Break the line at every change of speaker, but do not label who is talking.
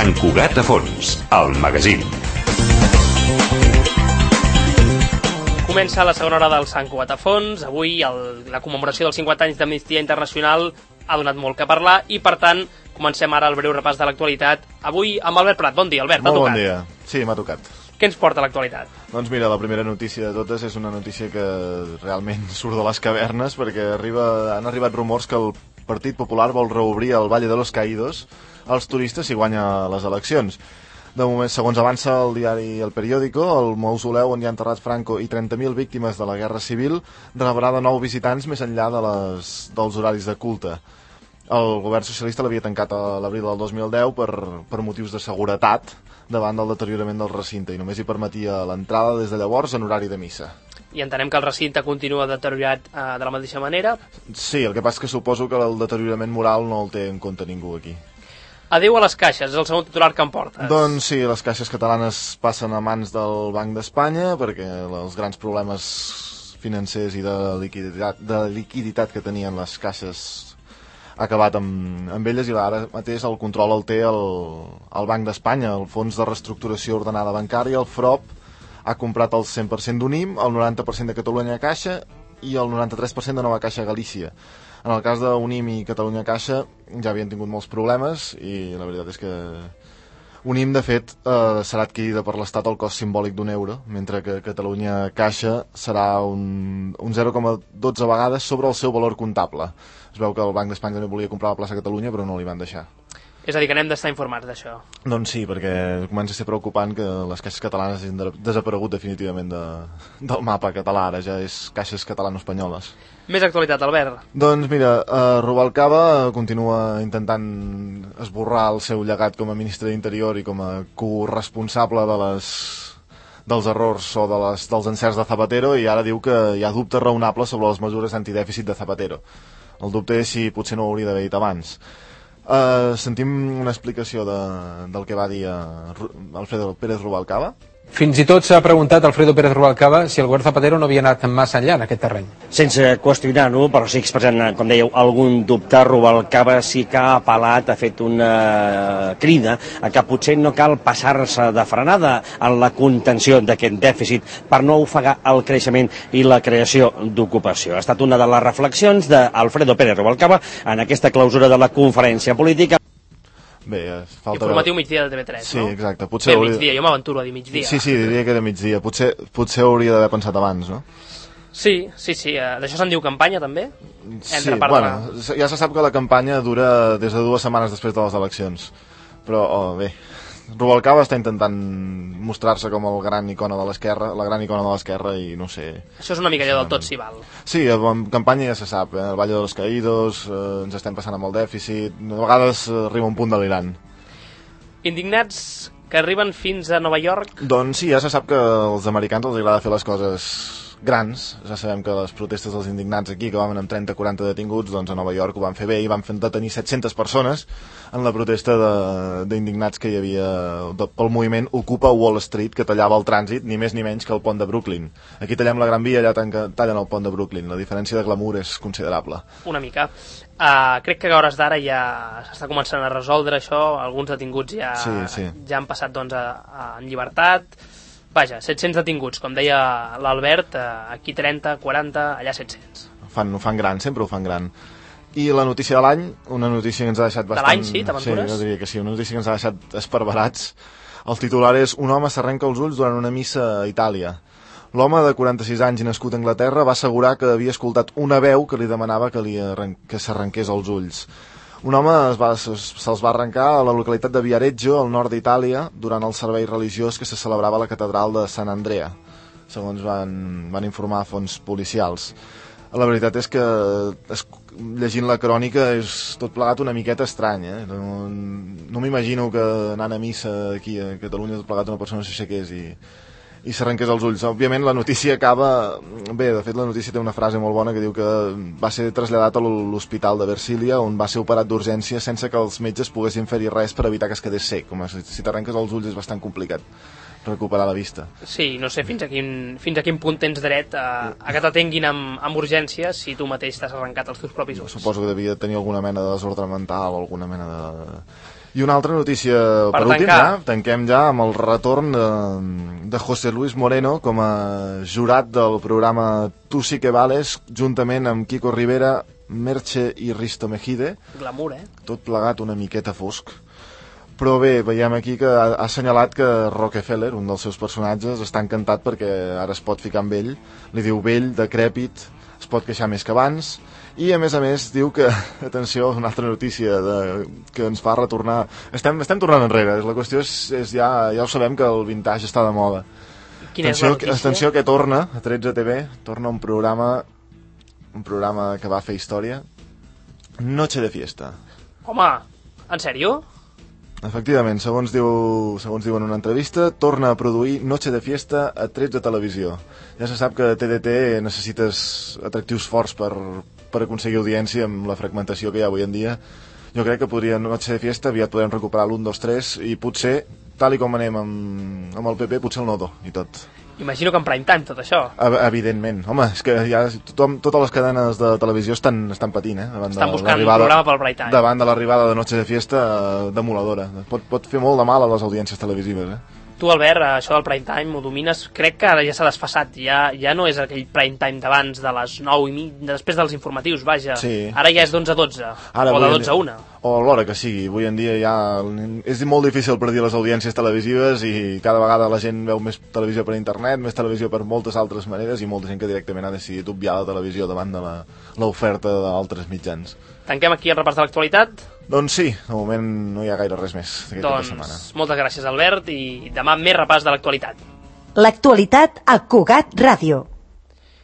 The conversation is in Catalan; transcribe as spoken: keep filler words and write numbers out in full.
Sant Cugat a fons, el magazín.
Comença la segona hora del Sant Cugat a fons. Avui el, la commemoració dels cinquanta anys d'Amnistia Internacional ha donat molt que parlar i, per tant, comencem ara el breu repàs de l'actualitat. Avui amb Albert Prat. Bon dia, Albert. T'ha tocat?
Molt bon dia. Sí, m'ha tocat.
Què ens porta l'actualitat?
Doncs mira, la primera notícia de totes és una notícia que realment surt de les cavernes, perquè arriba, han arribat rumors que el Partit Popular vol reobrir el Valle de los Caídos als turistes si guanya les eleccions. De moment, segons avança el diari El Periódico, el mausoleu on hi ha enterrats Franco i trenta mil víctimes de la Guerra Civil rebrà de nou visitants més enllà de les, dels horaris de culte. El govern socialista l'havia tancat a l'abril del dos mil deu per, per motius de seguretat davant del deteriorament del recinte i només hi permetia l'entrada des de llavors en horari de missa.
I entenem que el recinte continua deteriorat eh, de la mateixa manera?
Sí, el que passa és que suposo que el deteriorament moral no el té en compte ningú aquí.
Adéu a les caixes, és el segon titular que em portes.
Doncs sí, les caixes catalanes passen a mans del Banc d'Espanya perquè els grans problemes financers i de liquiditat, de liquiditat que tenien les caixes ha acabat amb, amb elles i ara mateix el control el té el, el Banc d'Espanya, el Fons de Reestructuració Ordenada Bancària, el F R O P, ha comprat el cent per cent d'Unim, el noranta per cent de Catalunya Caixa i el noranta-tres per cent de Nova Caixa Galícia. En el cas d'Unim i Catalunya Caixa ja havien tingut molts problemes i la veritat és que Unim, de fet, eh, serà adquirida per l'Estat al cost simbòlic d'un euro, mentre que Catalunya Caixa serà un, un zero coma dotze vegades sobre el seu valor comptable. Es veu que el Banc d'Espanya també volia comprar la plaça Catalunya, però no li van deixar.
És a dir, que n'hem d'estar informats d'això.
Doncs sí, perquè comença a ser preocupant que les caixes catalanes hagin desaparegut definitivament de, del mapa català, ara ja és caixes catalano-espanyoles.
Més actualitat, Albert.
Doncs mira, eh, Rubalcaba continua intentant esborrar el seu llegat com a ministre d'Interior i com a corresponsable de les, dels errors o de les, dels encerts de Zapatero, i ara diu que hi ha dubtes raonables sobre les mesures antidèficit de Zapatero. El dubte és si potser no ho hauria d'haver dit abans. Uh, sentim una explicació de, del que va dir uh, Alfredo Pérez Rubalcaba.
Fins i tot s'ha preguntat Alfredo Pérez Rubalcaba si el govern Zapatero no havia anat massa enllà en aquest terreny.
Sense qüestionar-ho, però sí expressant, com dèieu, algun dubte, Rubalcaba sí que ha apel·lat, ha fet una crida a que potser no cal passar-se de frenada en la contenció d'aquest dèficit per no ofegar el creixement i la creació d'ocupació. Ha estat una de les reflexions d'Alfredo Pérez Rubalcaba en aquesta clausura de la conferència política.
Bé, falta...
Informatiu migdia de T V tres,
sí,
no?
Sí, exacte. Potser
Bé,
hauria...
migdia, jo m'aventuro a dir migdia.
Sí, sí, diria que de migdia. Potser, potser hauria d'haver pensat abans, no?
Sí, sí, sí. D'això se'n diu campanya, també?
Sí, bueno, de... ja se sap que la campanya dura des de dues setmanes després de les eleccions. Però, oh, bé, Rubalcaba està intentant mostrar-se com el gran icona de l'esquerra, la gran icona de l'esquerra i no sé...
Això és una mica allò del tot s'hi val.
Sí, en campanya ja se sap, eh? El Valle de los Caídos, eh, ens estem passant amb el dèficit, a vegades eh, arriba un punt delirant.
Indignats que arriben fins a Nova York?
Doncs sí, ja se sap que als americans els agrada fer les coses grans. Ja sabem que les protestes dels indignats aquí, que van amb trenta a quaranta detinguts, doncs a Nova York ho van fer bé i van fer detenir set-centes persones en la protesta d'indignats que hi havia de, pel moviment Ocupa Wall Street, que tallava el trànsit, ni més ni menys que el pont de Brooklyn. Aquí tallem la Gran Via, allà tallen el pont de Brooklyn. La diferència de glamour és considerable.
Una mica. Uh, crec que a hores d'ara ja s'està començant a resoldre això, alguns detinguts ja,
sí, sí.
ja han passat doncs, a, a, en llibertat. Vaja, set-cents detinguts, com deia l'Albert, aquí trenta, quaranta, allà set-cents.
Fan, ho fan gran, sempre ho fan gran. I la notícia de l'any, una notícia que ens ha deixat bastant...
De l'any, sí, t'aventures?
Sí, jo diria que sí, una notícia que ens ha deixat esparverats. El titular és: un home s'arrenca els ulls durant una missa a Itàlia. L'home de quaranta-sis anys i nascut a Anglaterra va assegurar que havia escoltat una veu que li demanava que, li arren... que s'arrenqués els ulls. Un home es va, se'ls va arrencar a la localitat de Viareggio, al nord d'Itàlia, durant el servei religiós que se celebrava a la catedral de Sant Andrea, segons van, van informar fons policials. La veritat és que, es, llegint la crònica, és tot plegat una miqueta estrany, eh? No, no m'imagino que anant a missa aquí a Catalunya tot plegat una persona s'aixequés i... i s'arrenqués els ulls. Òbviament la notícia acaba... Bé, de fet la notícia té una frase molt bona que diu que va ser traslladat a l'hospital de Versilia, on va ser operat d'urgència sense que els metges poguessin fer-hi res per evitar que es quedés sec. Com si t'arrenques els ulls és bastant complicat recuperar la vista.
Sí, no sé fins a quin, fins a quin punt tens dret a, a que t'atenguin amb, amb urgència si tu mateix t'has arrencat els teus propis ulls.
Suposo que devia tenir alguna mena de desordre mental o alguna mena de... I una altra notícia per, per últim, ja. Tanquem ja amb el retorn de, de José Luis Moreno com a jurat del programa Tu sí que vales, juntament amb Kiko Rivera, Merche i Risto Mejide.
Glamour, eh?
Tot plegat una miqueta fosc. Però bé, veiem aquí que ha assenyalat que Rockefeller, un dels seus personatges, està encantat perquè ara es pot ficar amb ell. Li diu vell, decrèpit, es pot queixar més que abans. I a més a més diu que, atenció, una altra notícia de, que ens fa retornar, estem, estem tornant enrere, la qüestió és, és ja, ja ho sabem que el vintage està de moda.
Quina
atenció,
és la notícia?
Atenció que torna a tretze T V, torna un programa un programa que va fer història, Noche de Fiesta.
Home, en sèrio?
Efectivament, segons diu, segons diu en una entrevista, torna a produir Noche de Fiesta a tretze Televisió. Ja se sap que a T D T necessites atractius forts per, per aconseguir audiència amb la fragmentació que hi ha avui en dia. Jo crec que podria Noche de Fiesta, aviat podem recuperar l'un, dos, tres, i potser, tal i com anem amb, amb el P P, potser el Nodo i tot.
Imagino que en prime time tot això.
Evidentment. Home, és que ja tothom, totes les cadenes de televisió estan, estan patint, eh? Davant
estan buscant un programa pel prime time.
Davant de l'arribada de Noche de Fiesta demoladora. Pot, pot fer molt de mal a les audiències televisives, eh?
Tu, Albert, això del prime time ho domines. Crec que ara ja s'ha desfasat. Ja, ja no és aquell prime time d'abans, de les nou i mig, després dels informatius, vaja.
Sí.
Ara ja és d'onze a dotze,
ara,
o de dotze a una.
O a l'hora que sigui. Avui en dia ja és molt difícil predir les audiències televisives i cada vegada la gent veu més televisió per internet, més televisió per moltes altres maneres i molta gent que directament ha decidit obviar la televisió davant de l'oferta d'altres mitjans.
Tanquem aquí el repàs de l'actualitat?
Doncs sí, de moment no hi ha gaire res més d'aquesta
doncs,
setmana.
Moltes gràcies, Albert, i demà més repàs de l'actualitat.
L'actualitat a Cugat Ràdio.